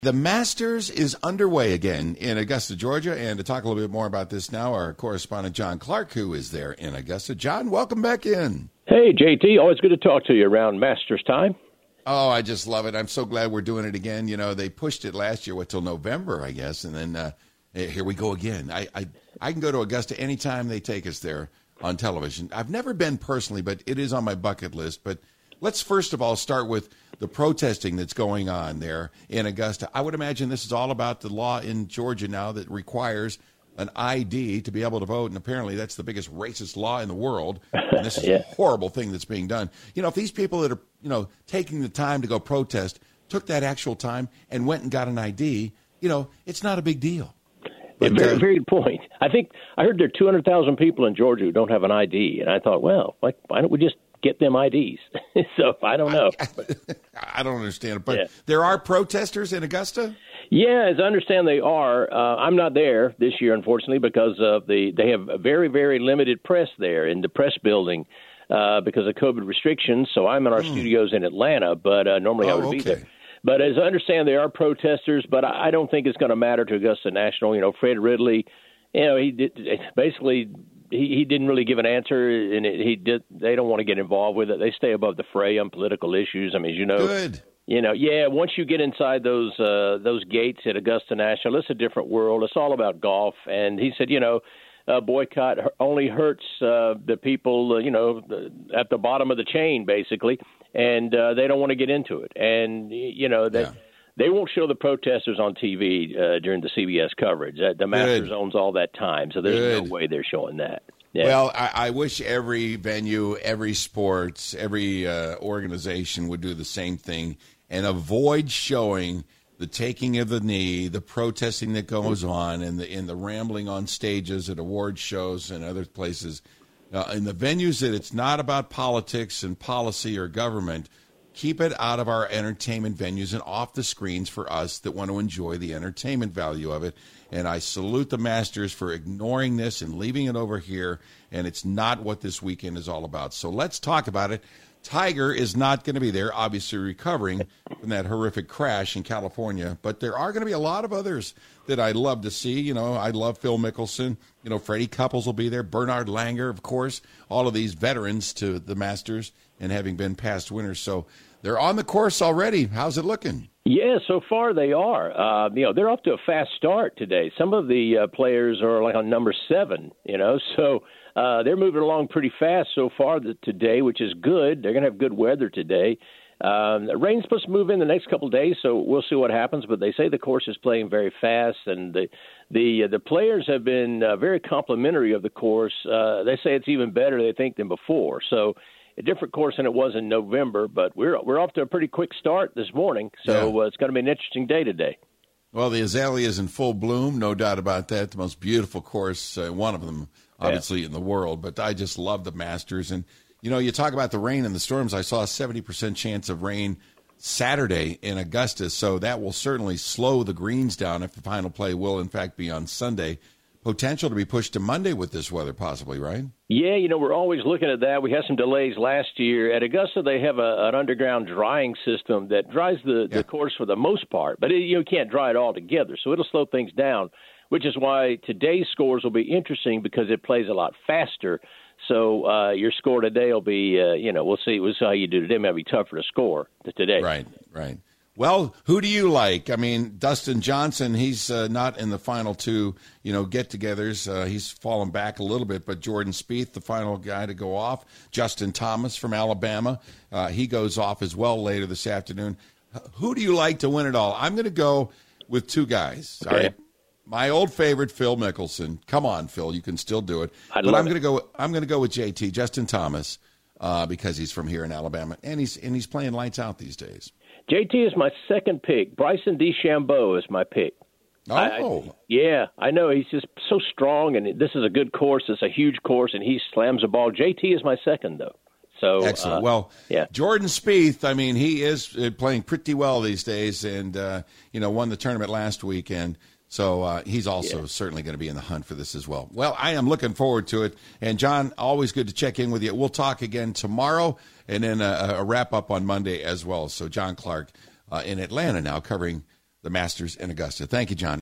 The Masters is underway again in Augusta, Georgia. And to talk a little bit more about this now, our correspondent John Clark, who is there in Augusta. John, welcome back in. Hey, JT. Always good to talk to you around Masters time. Oh, I just love it. I'm so glad we're doing it again. You know, they pushed it last year, till November, I guess. And then here we go again. I can go to Augusta anytime they take us there on television. I've never been personally, but it is on my bucket list. But let's first of all start with the protesting that's going on there in Augusta. I would imagine this is all about the law in Georgia now that requires an ID to be able to vote, and apparently that's the biggest racist law in the world, and this is a horrible thing that's being done. You know, if these people that are, taking the time to go protest took that actual time and went and got an ID, it's not a big deal. But, very, very good point. I heard there are 200,000 people in Georgia who don't have an ID, and I thought, well, why don't we just get them IDs? So I don't know. I don't understand it. But there are protesters in Augusta? Yeah, as I understand they are. I'm not there this year, unfortunately, because of they have a very, very limited press there in the press building because of COVID restrictions. So I'm in our studios in Atlanta, but normally I would be there. But as I understand, they are protesters, but I don't think it's going to matter to Augusta National. Fred Ridley, he didn't really give an answer, and they don't want to get involved with it. They stay above the fray on political issues. I mean, as you know. Good. Once you get inside those gates at Augusta National, it's a different world. It's all about golf. And he said, boycott only hurts the people, at the bottom of the chain, basically, and they don't want to get into it. And, they won't show the protesters on TV during the CBS coverage. The Masters owns all that time, so there's no way they're showing that. Yeah. Well, I wish every venue, every sports, every organization would do the same thing and avoid showing the taking of the knee, the protesting that goes on, and the rambling on stages at award shows and other places. In the venues that it's not about politics and policy or government, keep it out of our entertainment venues and off the screens for us that want to enjoy the entertainment value of it. And I salute the Masters for ignoring this and leaving it over here, and it's not what this weekend is all about. So let's talk about it. Tiger is not going to be there, obviously recovering from that horrific crash in California, but there are going to be a lot of others that I'd love to see. I love Phil Mickelson. Freddie Couples will be there. Bernard Langer, of course, all of these veterans to the Masters and having been past winners. So they're on the course already. How's it looking? Yeah, so far they are. They're off to a fast start today. Some of the players are like on number 7, so they're moving along pretty fast so far today, which is good. They're going to have good weather today. The rain's supposed to move in the next couple of days, so we'll see what happens. But they say the course is playing very fast, and the players have been very complimentary of the course. They say it's even better, they think, than before. So a different course than it was in November, but we're off to a pretty quick start this morning, so it's going to be an interesting day today. Well, the azalea is in full bloom, no doubt about that. The most beautiful course, one of them, obviously, in the world. But I just love the Masters. And, you talk about the rain and the storms. I saw a 70% chance of rain Saturday in Augusta, so that will certainly slow the greens down if the final play will, in fact, be on Sunday. Potential to be pushed to Monday with this weather, possibly, right? Yeah, we're always looking at that. We had some delays last year. At Augusta, they have an underground drying system that dries the course for the most part, but you can't dry it all together, so it'll slow things down, which is why today's scores will be interesting because it plays a lot faster. So your score today will be, we'll see how you do today. It might be tougher to score today. Right. Well, who do you like? I mean, Dustin Johnson, he's not in the final two, get-togethers. He's fallen back a little bit, but Jordan Spieth, the final guy to go off. Justin Thomas from Alabama, he goes off as well later this afternoon. Who do you like to win it all? I'm going to go with two guys. Okay. All right. My old favorite, Phil Mickelson. Come on, Phil, you can still do it. I'm going to go with JT, Justin Thomas, because he's from here in Alabama, and he's playing lights out these days. JT is my second pick. Bryson DeChambeau is my pick. Oh. I know. He's just so strong, and this is a good course. It's a huge course, and he slams the ball. JT is my second, though. So excellent. Jordan Spieth, I mean, he is playing pretty well these days and, won the tournament last weekend. So he's also certainly going to be in the hunt for this as well. Well, I am looking forward to it. And, John, always good to check in with you. We'll talk again tomorrow and then a wrap-up on Monday as well. So John Clark in Atlanta now covering the Masters in Augusta. Thank you, John.